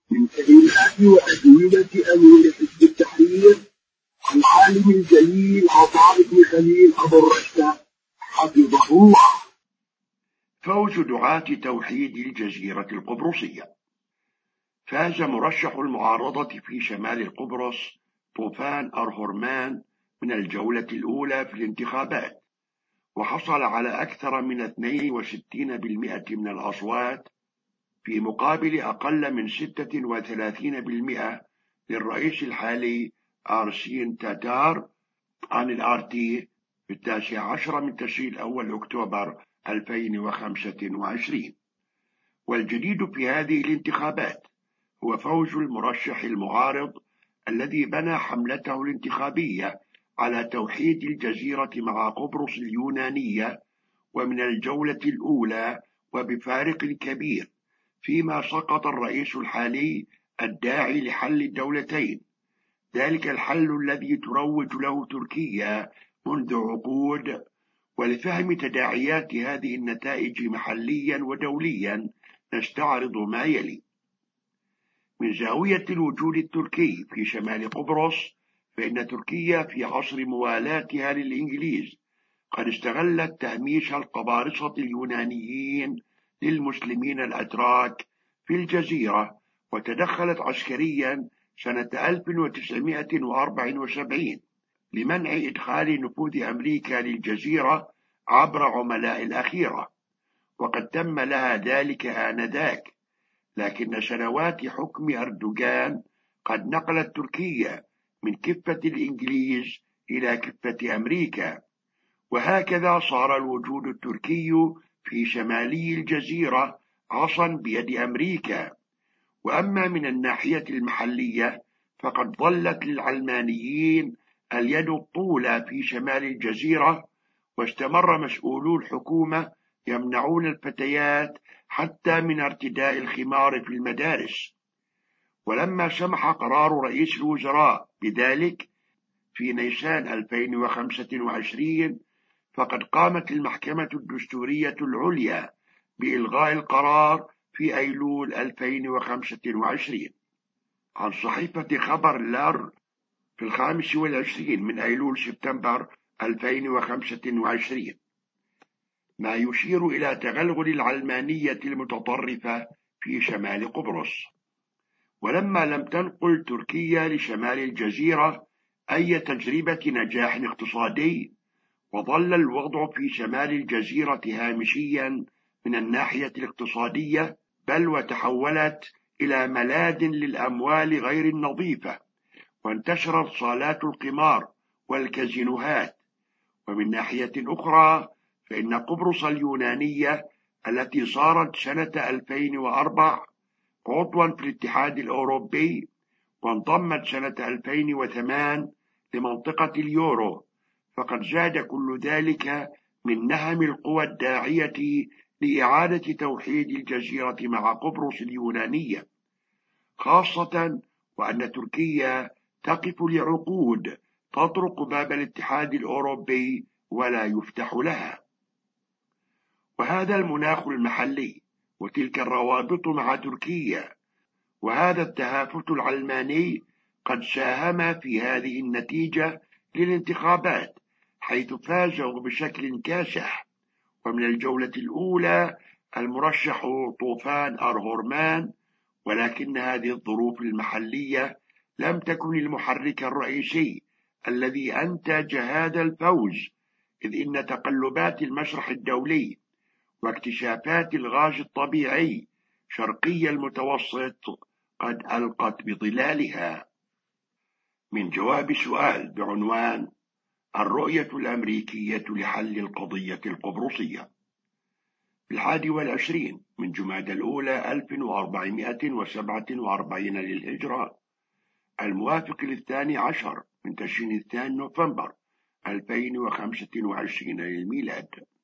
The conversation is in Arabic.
من كلمات وأجوبة أمير حزب التحرير العالم الجليل عطاء بن خليل أبو الرشد حفظه الله. فوز دعاة توحيد الجزيرة القبرصية. فاز مرشح المعارضة في شمال القبرص طوفان أرهورمان من الجولة الأولى في الانتخابات، وحصل على أكثر من 62% من الأصوات، في مقابل أقل من 36% للرئيس الحالي أرسين تاتار عن الآرتي في 19 من تشرين الأول أكتوبر 2025. والجديد في هذه الانتخابات هو فوز المرشح المعارض الذي بنى حملته الانتخابية على توحيد الجزيرة مع قبرص اليونانية، ومن الجولة الأولى وبفارق كبير، فيما سقط الرئيس الحالي الداعي لحل الدولتين، ذلك الحل الذي تروج له تركيا منذ عقود. ولفهم تداعيات هذه النتائج محليا ودوليا نستعرض ما يلي. من زاوية الوجود التركي في شمال قبرص، فإن تركيا في عصر موالاتها للإنجليز قد استغلت تهميش القبارصة اليونانيين للمسلمين الأتراك في الجزيرة، وتدخلت عسكريا سنة 1974 لمنع إدخال نفوذ أمريكا للجزيرة عبر عملاء الأخيرة، وقد تم لها ذلك آنذاك. لكن سنوات حكم أردوغان قد نقلت تركيا من كفة الإنجليز إلى كفة أمريكا، وهكذا صار الوجود التركي في شمالي الجزيرة عصا بيد أمريكا. وأما من الناحية المحلية فقد ظلت للعلمانيين اليد الطولى في شمال الجزيرة، واستمر مسؤولو الحكومة يمنعون الفتيات حتى من ارتداء الخمار في المدارس. ولما سمح قرار رئيس الوزراء بذلك في نيسان 2025، فقد قامت المحكمة الدستورية العليا بإلغاء القرار في أيلول 2025. عن صحيفة خبر لار في 25 من أيلول سبتمبر 2025، ما يشير إلى تغلغل العلمانية المتطرفة في شمال قبرص. ولما لم تنقل تركيا لشمال الجزيرة أي تجربة نجاح اقتصادي، وظل الوضع في شمال الجزيرة هامشيا من الناحية الاقتصادية، بل وتحولت إلى ملاذ للأموال غير النظيفة، وانتشرت صالات القمار والكازينوهات. ومن ناحية أخرى فإن قبرص اليونانية التي صارت سنة 2004 عضوا في الاتحاد الأوروبي، وانضمت سنة 2008 لمنطقة اليورو، فقد زاد كل ذلك من نهم القوى الداعية لإعادة توحيد الجزيرة مع قبرص اليونانية، خاصة وأن تركيا تقف لعقود تطرق باب الاتحاد الأوروبي ولا يفتح لها. وهذا المناخ المحلي وتلك الروابط مع تركيا وهذا التهافت العلماني قد ساهم في هذه النتيجة للانتخابات، حيث فازوا بشكل كاسح. ومن الجولة الأولى المرشح طوفان أرهورمان، ولكن هذه الظروف المحلية لم تكن المحرك الرئيسي الذي أنتج هذا الفوز، إذ إن تقلبات المسرح الدولي واكتشافات الغاز الطبيعي شرقي المتوسط قد ألقت بظلالها. من جواب سؤال بعنوان الرؤية الأمريكية لحل القضية القبرصية، في 21 من جمادى الأولى 1447 للهجرة، الموافق 12 من تشرين الثاني نوفمبر 2025 للميلاد.